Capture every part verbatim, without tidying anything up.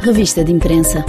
Revista de Imprensa.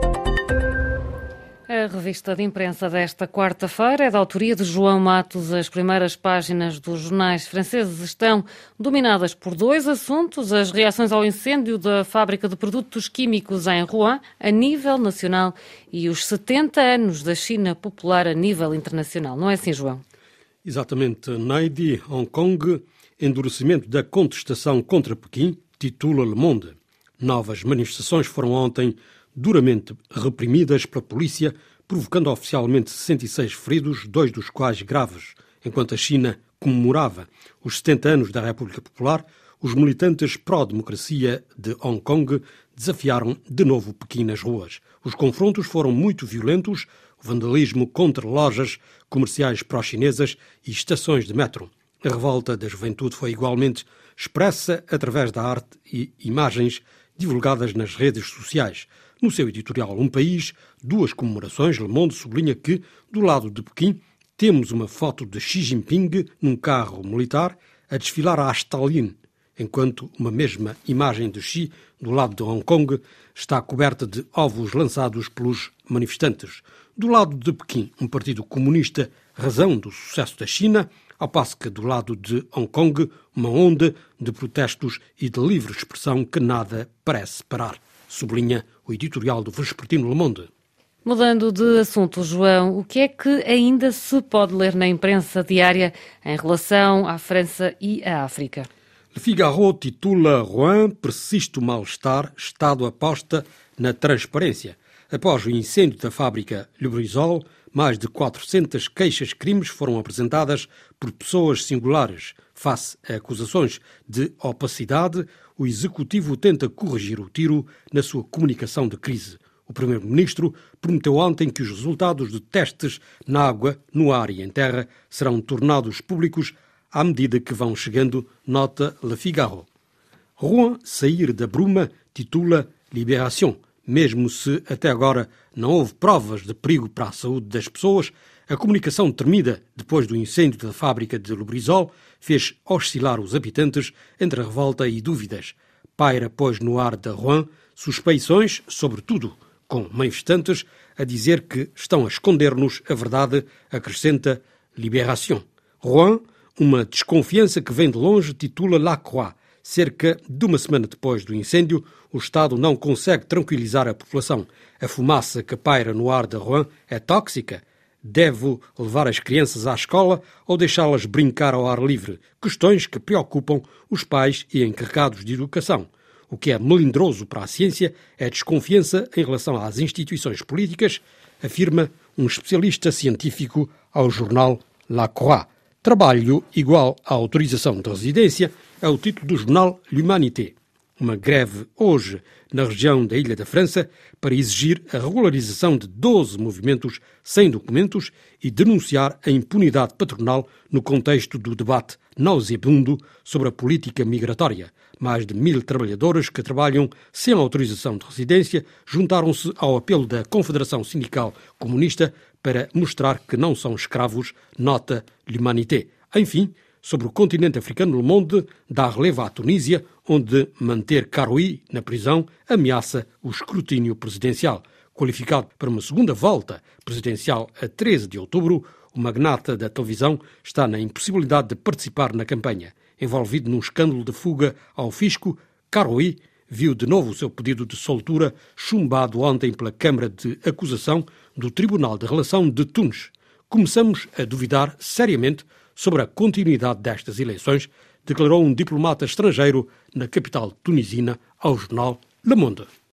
A revista de imprensa desta quarta-feira é da autoria de João Matos. As primeiras páginas dos jornais franceses estão dominadas por dois assuntos: as reações ao incêndio da fábrica de produtos químicos em Rouen, a nível nacional, e os setenta anos da China popular a nível internacional. Não é assim, João? Exatamente. Naidi, Hong Kong, endurecimento da contestação contra Pequim, titula Le Monde. Novas manifestações foram ontem duramente reprimidas pela polícia, provocando oficialmente sessenta e seis feridos, dois dos quais graves. Enquanto a China comemorava os setenta anos da República Popular, os militantes pró-democracia de Hong Kong desafiaram de novo Pequim nas ruas. Os confrontos foram muito violentos, o vandalismo contra lojas comerciais pró-chinesas e estações de metro. A revolta da juventude foi igualmente expressa através da arte e imagens divulgadas nas redes sociais. No seu editorial Um País, duas comemorações, Le Monde sublinha que, do lado de Pequim, temos uma foto de Xi Jinping num carro militar a desfilar à Stalin, enquanto uma mesma imagem de Xi, do lado de Hong Kong, está coberta de ovos lançados pelos manifestantes. Do lado de Pequim, um partido comunista, razão do sucesso da China, ao passo que, do lado de Hong Kong, uma onda de protestos e de livre expressão que nada parece parar, sublinha o editorial do vespertino Le Monde. Mudando de assunto, João, o que é que ainda se pode ler na imprensa diária em relação à França e à África? Le Figaro titula Rouen, persiste o mal-estar, Estado aposta na transparência. Após o incêndio da fábrica Lubrizol, mais de quatrocentas queixas-crimes foram apresentadas por pessoas singulares. Face a acusações de opacidade, o Executivo tenta corrigir o tiro na sua comunicação de crise. O Primeiro-Ministro prometeu ontem que os resultados de testes na água, no ar e em terra serão tornados públicos à medida que vão chegando, nota Le Figaro. Rouen, sair da bruma, titula Libération. Mesmo se até agora não houve provas de perigo para a saúde das pessoas, a comunicação tremida depois do incêndio da fábrica de Lubrizol fez oscilar os habitantes entre revolta e dúvidas. Paira, pois, no ar de Rouen suspeições, sobretudo com manifestantes, a dizer que estão a esconder-nos a verdade, acrescenta Libération. Rouen, uma desconfiança que vem de longe, titula La Croix. Cerca de uma semana depois do incêndio, o Estado não consegue tranquilizar a população. A fumaça que paira no ar de Rouen é tóxica? Deve levar as crianças à escola ou deixá-las brincar ao ar livre? Questões que preocupam os pais e encarregados de educação. O que é melindroso para a ciência é a desconfiança em relação às instituições políticas, afirma um especialista científico ao jornal La Croix. Trabalho igual à autorização de residência é o título do jornal L'Humanité. Uma greve hoje na região da Ilha da França para exigir a regularização de doze movimentos sem documentos e denunciar a impunidade patronal no contexto do debate nauseabundo sobre a política migratória. Mais de mil trabalhadores que trabalham sem autorização de residência juntaram-se ao apelo da Confederação Sindical Comunista para mostrar que não são escravos, nota L'Humanité. Enfim, sobre o continente africano, Le Monde dá relevo à Tunísia, onde manter Karoui na prisão ameaça o escrutínio presidencial. Qualificado para uma segunda volta presidencial a treze de outubro, o magnata da televisão está na impossibilidade de participar na campanha. Envolvido num escândalo de fuga ao fisco, Karoui viu de novo o seu pedido de soltura chumbado ontem pela Câmara de Acusação do Tribunal de Relação de Tunis. Começamos a duvidar seriamente sobre a continuidade destas eleições, declarou um diplomata estrangeiro na capital tunisina ao jornal Le Monde.